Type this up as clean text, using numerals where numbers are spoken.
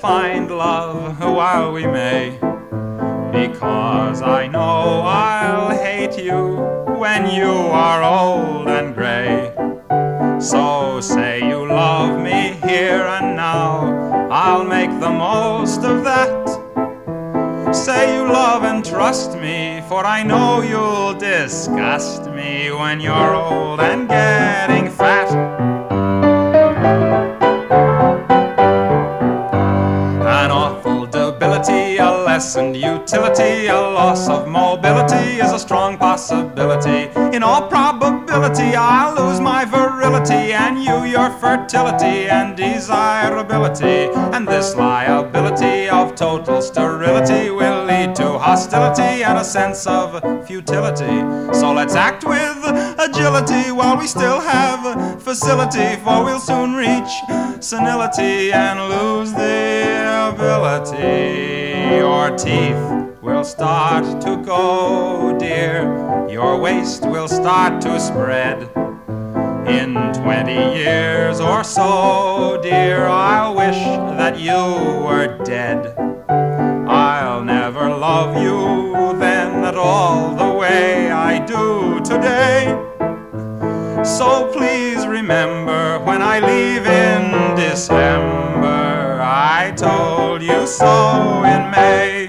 find love while we may. Because I know I'll hate you when you are old and gray. So say you love me here and now, I'll make the most of that. Say you love and trust me, for I know you'll disgust me when you're old and getting fat. An awful debility, a lessened utility, a loss of mobility is a strong possibility. In all probability I'll lose my virility, and you your fertility and desirability. And this liability of total sterility will lead to hostility and a sense of futility. So let's act with agility while we still have facility, for we'll soon reach senility and lose the ability. Your teeth will start to go, dear. Your waist will start to spread. In 20 years or so, dear, I'll wish that you were dead. I'll never love you then at all the way I do today. So please remember, when I leave in December, I told you so in May.